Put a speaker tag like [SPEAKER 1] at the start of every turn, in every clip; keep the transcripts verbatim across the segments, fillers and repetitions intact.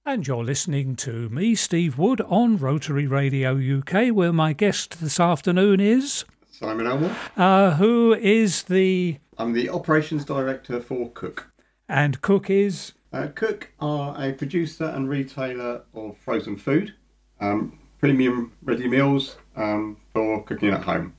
[SPEAKER 1] And you're listening to me, Steve Wood, on Rotary Radio U K, where my guest this afternoon is...
[SPEAKER 2] Simon Elmore.
[SPEAKER 1] Uh, who is the...
[SPEAKER 2] I'm the Operations Director for Cook.
[SPEAKER 1] And Cook is...
[SPEAKER 2] Uh, Cook are a producer and retailer of frozen food, um, premium ready meals um, for cooking at home.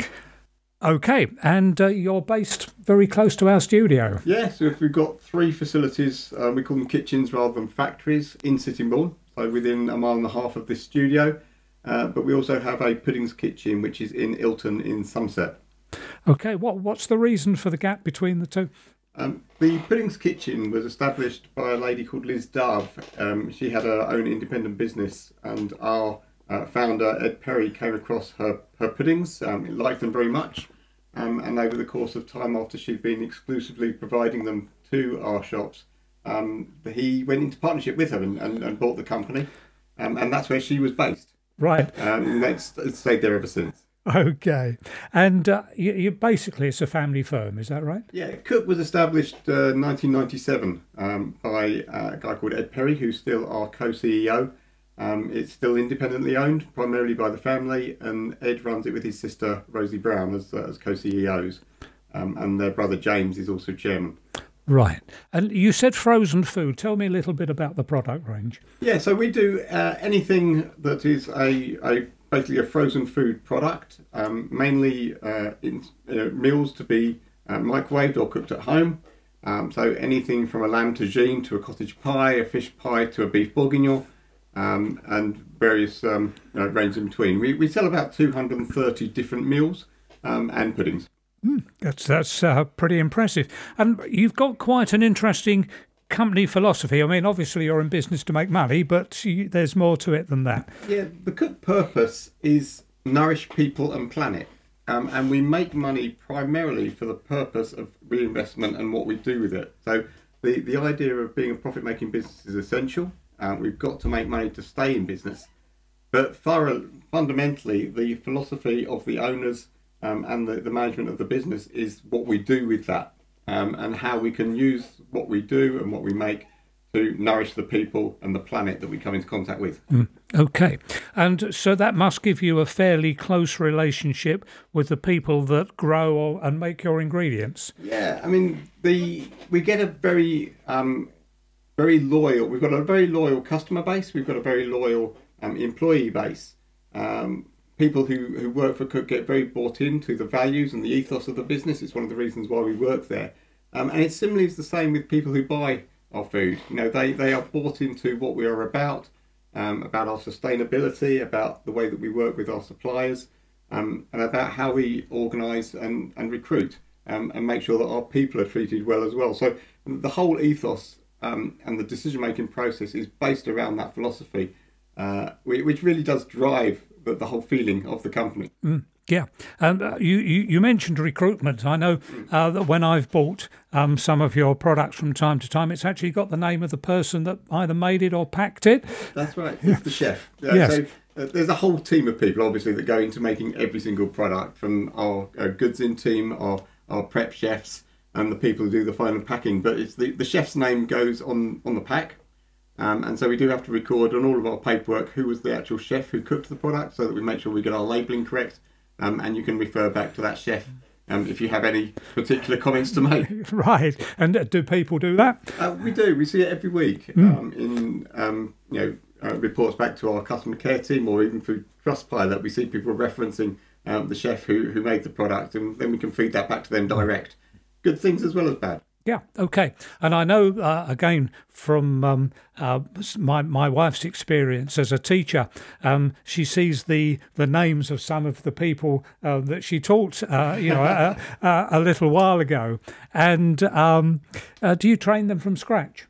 [SPEAKER 1] Okay, and uh, you're based very close to our studio.
[SPEAKER 2] Yeah, so we've got three facilities, uh, we call them kitchens rather than factories, in Sittingbourne, so within a mile and a half of this studio. Uh, but we also have a puddings kitchen, which is in Ilton in Somerset.
[SPEAKER 1] Okay, what what's the reason for the gap between the two?
[SPEAKER 2] Um, the puddings kitchen was established by a lady called Liz Dove. Um, she had her own independent business, and our uh, founder, Ed Perry, came across her, her puddings. Um, he liked them very much. Um, and over the course of time, after she'd been exclusively providing them to our shops, um, he went into partnership with her and, and, and bought the company. Um, and that's where she was based.
[SPEAKER 1] Right.
[SPEAKER 2] Um, and it's, it's stayed there ever since.
[SPEAKER 1] Okay. And uh, you, you basically, it's a family firm, is that right?
[SPEAKER 2] Yeah, Cook was established uh, nineteen ninety-seven um, by uh, a guy called Ed Perry, who's still our co-C E O. Um, it's still independently owned, primarily by the family, and Ed runs it with his sister Rosie Brown as, uh, as co-C E Os. Um, and their brother James is also chairman.
[SPEAKER 1] Right. And you said frozen food. Tell me a little bit about the product range.
[SPEAKER 2] Yeah, so we do uh, anything that is a, a basically a frozen food product, um, mainly uh, in uh, meals to be uh, microwaved or cooked at home. Um, so anything from a lamb tagine to a cottage pie, a fish pie to a beef bourguignon, um, and various um, you know, ranges in between. We, we sell about two hundred thirty different meals um, and puddings.
[SPEAKER 1] Mm, that's that's uh, pretty impressive. And you've got quite an interesting company philosophy. I mean, obviously you're in business to make money, but you, there's more to it than that.
[SPEAKER 2] Yeah, the Cook purpose is nourish people and planet. Um, and we make money primarily for the purpose of reinvestment and what we do with it. So the, the idea of being a profit-making business is essential. Um, we've got to make money to stay in business. But thorough, fundamentally, the philosophy of the owners Um, and the, the management of the business is what we do with that, um, and how we can use what we do and what we make to nourish the people and the planet that we come into contact with.
[SPEAKER 1] Mm, okay. And so that must give you a fairly close relationship with the people that grow or, and make your ingredients.
[SPEAKER 2] Yeah, I mean, the we get a very, um, very loyal, we've got a very loyal customer base, we've got a very loyal um, employee base. Um, People who, who work for Cook get very bought into the values and the ethos of the business. It's one of the reasons why we work there. Um, and it's similarly the same with people who buy our food. You know, they, they are bought into what we are about, um, about our sustainability, about the way that we work with our suppliers, um, and about how we organise and, and recruit um, and make sure that our people are treated well as well. So the whole ethos um, and the decision-making process is based around that philosophy, uh, which really does drive the, the whole feeling of the company.
[SPEAKER 1] Mm, yeah. And uh, you, you, you mentioned recruitment. I know uh, that when I've bought um, some of your products from time to time, it's actually got the name of the person that either made it or packed it.
[SPEAKER 2] That's right. It's the chef. Uh,
[SPEAKER 1] yes.
[SPEAKER 2] So uh, there's a whole team of people, obviously, that go into making every single product, from our uh, goods in team, our, our prep chefs, and the people who do the final packing. But it's the, the chef's name goes on, on the pack. Um, and so we do have to record on all of our paperwork who was the actual chef who cooked the product, so that we make sure we get our labelling correct. Um, and you can refer back to that chef um, if you have any particular comments to make.
[SPEAKER 1] Right. And uh, do people do that?
[SPEAKER 2] Uh, we do. We see it every week mm. um, in um, you know uh, reports back to our customer care team, or even through Trustpilot. We see people referencing um, the chef who, who made the product, and then we can feed that back to them direct. Good things as well as bad.
[SPEAKER 1] Yeah, okay. And I know, uh, again, from um, uh, my my wife's experience as a teacher, um, she sees the, the names of some of the people uh, that she taught, uh, you know, a, a, a little while ago. And um, uh, do you train them from scratch?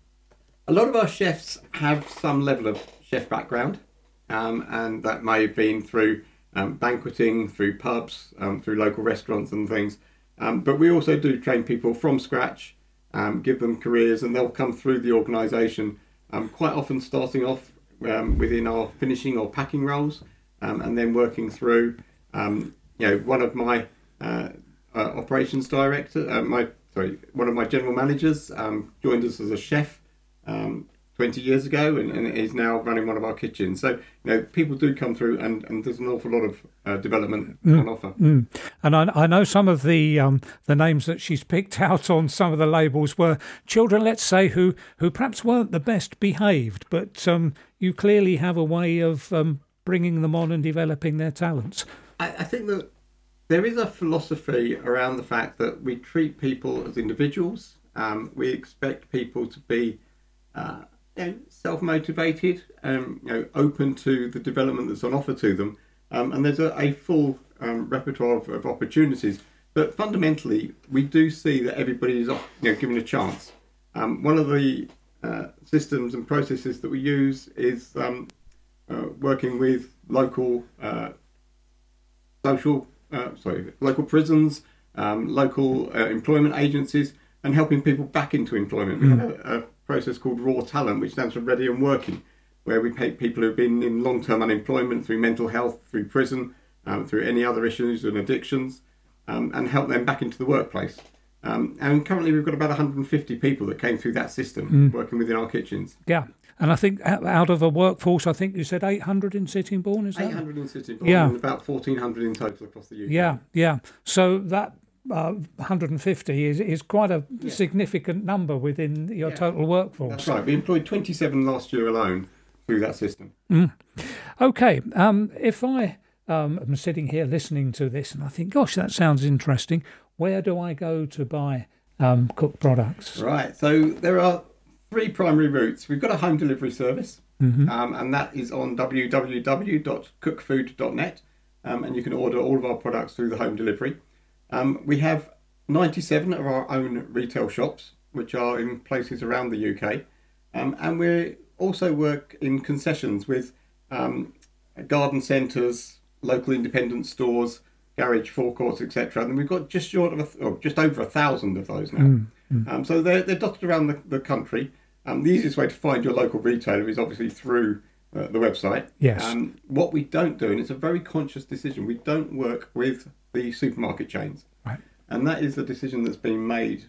[SPEAKER 2] A lot of our chefs have some level of chef background, um, and that may have been through um, banqueting, through pubs, um, through local restaurants and things. Um, but we also do train people from scratch, um, give them careers, and they'll come through the organisation, um, quite often starting off um, within our finishing or packing roles, um, and then working through, um, you know, one of my uh, uh, operations director, uh, my sorry, one of my general managers um, joined us as a chef um, twenty years ago, and, and is now running one of our kitchens. So, you know, people do come through, and, and there's an awful lot of uh, development mm. on offer.
[SPEAKER 1] Mm. And I, I know some of the um, the names that she's picked out on some of the labels were children, let's say, who, who perhaps weren't the best behaved, but um, you clearly have a way of um, bringing them on and developing their talents.
[SPEAKER 2] I, I think that there is a philosophy around the fact that we treat people as individuals. Um, we expect people to be uh, you know, self-motivated, um, you know, open to the development that's on offer to them, um, and there's a, a full um, repertoire of, of opportunities. But fundamentally, we do see that everybody is, you know, given a chance. Um, one of the uh, systems and processes that we use is um, uh, working with local uh, social, uh, sorry, local prisons, um, local uh, employment agencies, and helping people back into employment. Mm. We have a, a process called Raw Talent, which stands for Ready and Working, where we take people who've been in long-term unemployment through mental health, through prison, um, through any other issues and addictions, um, and help them back into the workplace. Um, and currently we've got about one hundred fifty people that came through that system mm. working within our kitchens.
[SPEAKER 1] Yeah, and I think out of a workforce, I think you said eight hundred in Sittingbourne, is that?
[SPEAKER 2] eight hundred in Sittingbourne,
[SPEAKER 1] yeah.
[SPEAKER 2] and about fourteen hundred in total across the U K.
[SPEAKER 1] Yeah, yeah. So that uh, one hundred fifty is is quite a yeah. significant number within your yeah. total workforce.
[SPEAKER 2] That's right. We employed twenty-seven last year alone through that system.
[SPEAKER 1] Mm. Okay, um, if I um, am sitting here listening to this and I think, gosh, that sounds interesting, where do I go to buy um, cooked products?
[SPEAKER 2] Right, so there are three primary routes. We've got a home delivery service, mm-hmm. um, and that is on w w w dot cook food dot net, um, and you can order all of our products through the home delivery. Um, we have ninety-seven of our own retail shops, which are in places around the U K, um, and we also work in concessions with um, garden centres, local independent stores, garage forecourts, et cetera. And we've got just short of, a, or just over a thousand of those now. Mm, mm. Um, so they're they're dotted around the, the country. Um, the easiest way to find your local retailer is obviously through uh, the website.
[SPEAKER 1] Yes.
[SPEAKER 2] Um, what we don't do, and it's a very conscious decision, we don't work with the supermarket chains.
[SPEAKER 1] Right.
[SPEAKER 2] And that is a decision that's been made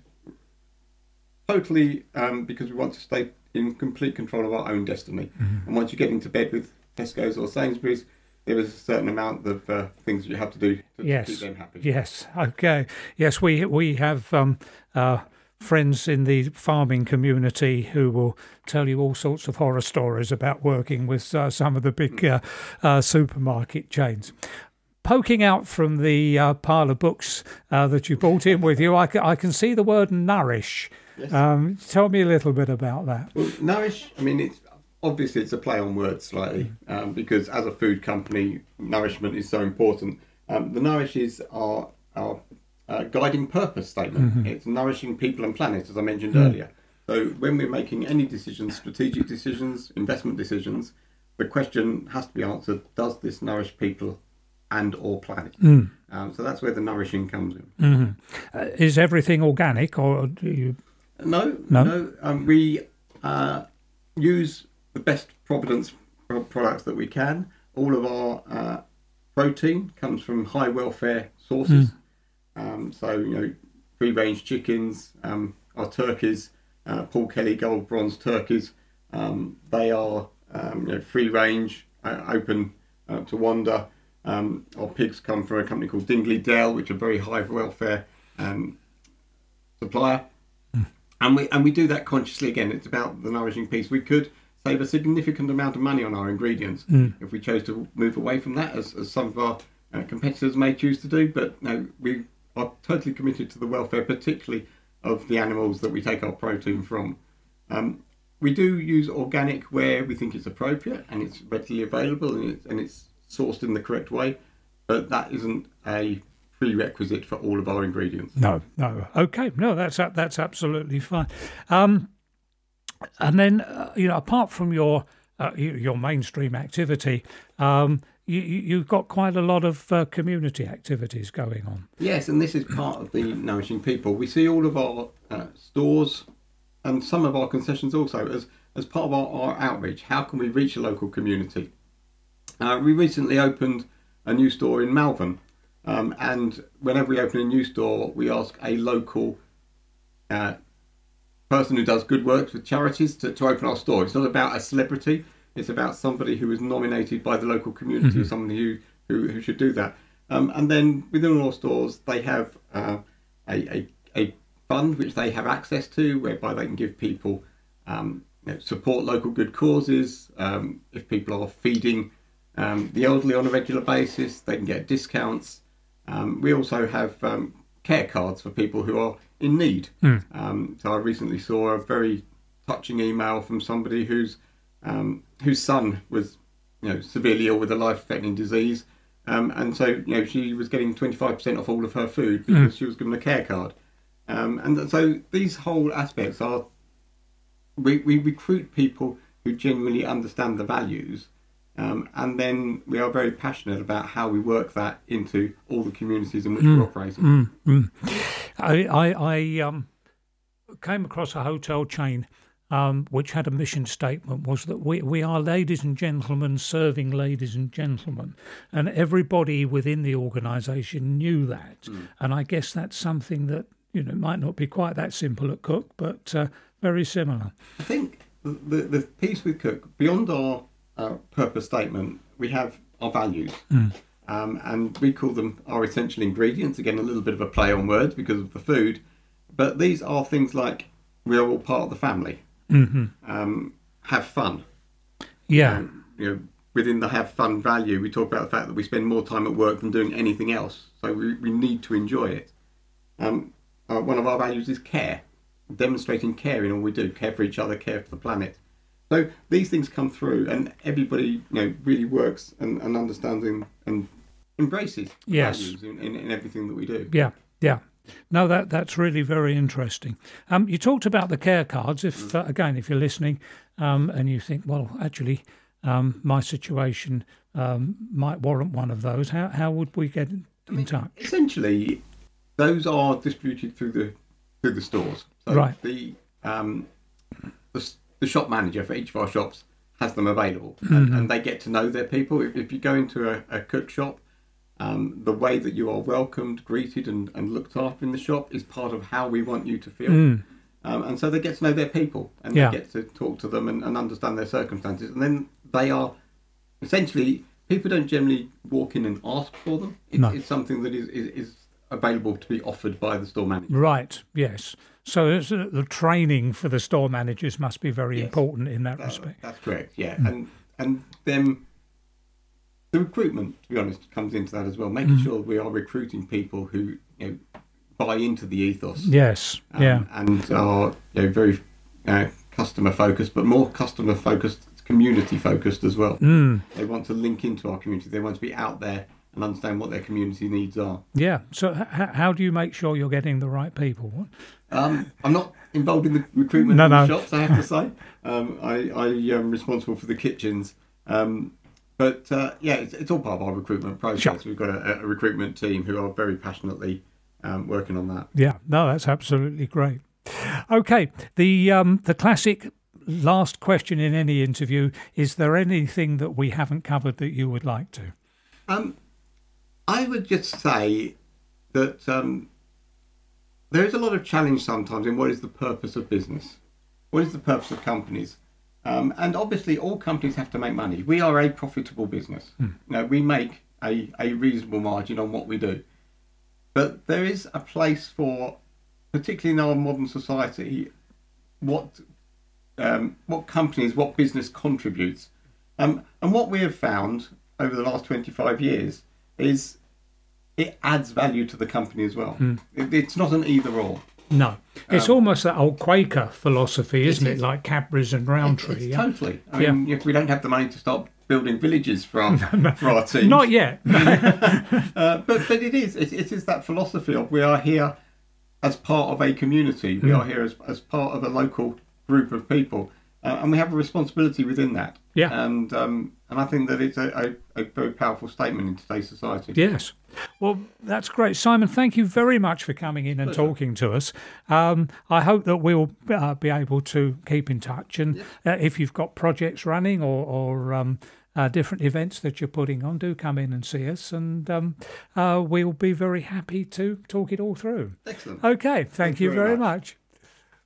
[SPEAKER 2] totally um, because we want to stay in complete control of our own destiny. Mm-hmm. And once you get into bed with Tesco's or Sainsbury's, there is a certain amount of uh, things you have to do to
[SPEAKER 1] yes.
[SPEAKER 2] keep them happy.
[SPEAKER 1] Yes, okay. Yes, we we have um, uh, friends in the farming community who will tell you all sorts of horror stories about working with uh, some of the big uh, uh, supermarket chains. Poking out from the uh, pile of books uh, that you brought in with you, I can, I can see the word nourish.
[SPEAKER 2] Yes.
[SPEAKER 1] Um, tell me a little bit about that.
[SPEAKER 2] Well, nourish, I mean, it's obviously it's a play on words slightly, um, because as a food company, nourishment is so important. Um, the nourish is our, our uh, guiding purpose statement. Mm-hmm. It's nourishing people and planet, as I mentioned mm. earlier. So when we're making any decisions, strategic decisions, investment decisions, the question has to be answered, does this nourish people and or planet? Mm. Um, so that's where the nourishing comes in.
[SPEAKER 1] Mm-hmm. Uh, is everything organic, or do you...
[SPEAKER 2] No, no. no. Um, we uh, use the best Providence products that we can. All of our uh, protein comes from high welfare sources. Mm. Um, so, you know, free-range chickens, um, our turkeys, uh, Paul Kelly Gold Bronze turkeys, um, they are um, you know, free-range, uh, open uh, to wander. Um, our pigs come from a company called Dingley Dell, which are very high welfare um, supplier. And we and we do that consciously. Again, it's about the nourishing piece. We could save a significant amount of money on our ingredients mm. if we chose to move away from that, as, as some of our uh, competitors may choose to do. But no, we are totally committed to the welfare, particularly of the animals that we take our protein from. Um, we do use organic where we think it's appropriate and it's readily available and it's, and it's sourced in the correct way, but that isn't a prerequisite for all of our ingredients.
[SPEAKER 1] No, no. Okay, no, that's that's absolutely fine. Um, and then, uh, you know, apart from your uh, your mainstream activity, um, you, you've got quite a lot of uh, community activities going on.
[SPEAKER 2] Yes, and this is part of the Nourishing People. We see all of our uh, stores and some of our concessions also as, as part of our, our outreach. How can we reach a local community? Uh, we recently opened a new store in Malvern. Um, and whenever we open a new store, we ask a local uh, person who does good work with charities to, to open our store. It's not about a celebrity. It's about somebody who was nominated by the local community, mm-hmm. or somebody who, who, who should do that. Um, and then within all stores, they have uh, a, a, a fund which they have access to, whereby they can give people um, you know, support local good causes. Um, if people are feeding um, the elderly on a regular basis, they can get discounts. Um, we also have um, care cards for people who are in need. Mm. Um, so I recently saw a very touching email from somebody whose um, whose son was, you know, severely ill with a life-threatening disease. Um, and so, you know, she was getting twenty-five percent off all of her food because mm. she was given a care card. Um, and so these whole aspects are, we, we recruit people who genuinely understand the values, um, and then we are very passionate about how we work that into all the communities in which mm. we're operating.
[SPEAKER 1] Mm. Mm. I, I, I um, came across a hotel chain Um, which had a mission statement, was that we, we are ladies and gentlemen serving ladies and gentlemen. And everybody within the organisation knew that. Mm. And I guess that's something that, you know, might not be quite that simple at Cook, but uh, very similar.
[SPEAKER 2] I think the, the piece with Cook, beyond our uh, purpose statement, we have our values. Mm. Um, and we call them our essential ingredients. Again, a little bit of a play on words because of the food. But these are things like we are all part of the family. Mm-hmm. Um, have fun.
[SPEAKER 1] Yeah.
[SPEAKER 2] Um, you know, within the have fun value, we talk about the fact that we spend more time at work than doing anything else. So we, we need to enjoy it. Um, uh, one of our values is care, demonstrating care in all we do, care for each other, care for the planet. So these things come through, and everybody, you know, really works and, and understands and, and embraces
[SPEAKER 1] yes.
[SPEAKER 2] values in, in, in everything that we do.
[SPEAKER 1] Yeah, yeah. No, that that's really very interesting. Um, you talked about the care cards. If uh, again, if you're listening um, and you think, well, actually, um, my situation um, might warrant one of those, how how would we get in,
[SPEAKER 2] I mean,
[SPEAKER 1] touch?
[SPEAKER 2] Essentially, those are distributed through the through the stores. So
[SPEAKER 1] right.
[SPEAKER 2] The um the, the shop manager for each of our shops has them available,
[SPEAKER 1] mm-hmm.
[SPEAKER 2] and, and they get to know their people. If, if you go into a, a Cook shop, Um, the way that you are welcomed, greeted and, and looked after in the shop is part of how we want you to feel. Mm. Um, and so they get to know their people, and yeah. they get to talk to them and, and understand their circumstances. And then they are, essentially, people don't generally walk in and ask for them. It's, no. it's something that is, is, is available to be offered by the store manager.
[SPEAKER 1] Right, yes. So it's, uh, the training for the store managers must be very yes. important in that, that respect.
[SPEAKER 2] That's correct, yeah. Mm. And, and them... The recruitment, to be honest, comes into that as well. Making mm. sure we are recruiting people who, you know, buy into the ethos.
[SPEAKER 1] Yes,
[SPEAKER 2] um,
[SPEAKER 1] yeah,
[SPEAKER 2] and are, you know, very uh, customer focused, but more customer focused, community focused as well. Mm. They want to link into our community. They want to be out there and understand what their community needs are.
[SPEAKER 1] Yeah. So, h- how do you make sure you're getting the right people?
[SPEAKER 2] Um, I'm not involved in the recruitment
[SPEAKER 1] no,
[SPEAKER 2] of
[SPEAKER 1] no.
[SPEAKER 2] the shops, I have to say. Um, I, I am responsible for the kitchens. Um, But, uh, yeah, it's, it's all part of our recruitment process. Sure. We've got a, a recruitment team who are very passionately um, working on that.
[SPEAKER 1] Yeah, no, that's absolutely great. Okay, the um, the classic last question in any interview, is there anything that we haven't covered that you would like to?
[SPEAKER 2] Um, I would just say that um, there is a lot of challenge sometimes in what is the purpose of business? What is the purpose of companies? Um, and obviously, all companies have to make money. We are a profitable business. Mm. You know, we make a, a reasonable margin on what we do. But there is a place for, particularly in our modern society, what um, what companies, what business contributes. Um, and what we have found over the last twenty-five years is it adds value to the company as well. Mm. It, it's not an either or.
[SPEAKER 1] No, it's um, almost that old Quaker philosophy, isn't
[SPEAKER 2] it
[SPEAKER 1] it?
[SPEAKER 2] is.
[SPEAKER 1] Like Cadbury's and Rowntree.
[SPEAKER 2] It, it's
[SPEAKER 1] yeah?
[SPEAKER 2] Totally. I mean, yeah. if we don't have the money to start building villages for our,
[SPEAKER 1] no,
[SPEAKER 2] for our teams.
[SPEAKER 1] Not yet.
[SPEAKER 2] uh, but but it is. It, it is that philosophy of we are here as part of a community. We mm. are here as, as part of a local group of people. Uh, and we have a responsibility within that.
[SPEAKER 1] Yeah.
[SPEAKER 2] And um, and I think that it's a, a, a very powerful statement in today's society.
[SPEAKER 1] Yes. Well, that's great. Simon, thank you very much for coming in and Pleasure. talking to us. Um, I hope that we'll uh, be able to keep in touch. And yeah. uh, if you've got projects running or, or um, uh, different events that you're putting on, do come in and see us. And um, uh, we'll be very happy to talk it all through.
[SPEAKER 2] Excellent.
[SPEAKER 1] Okay. Thank, thank you very much. much.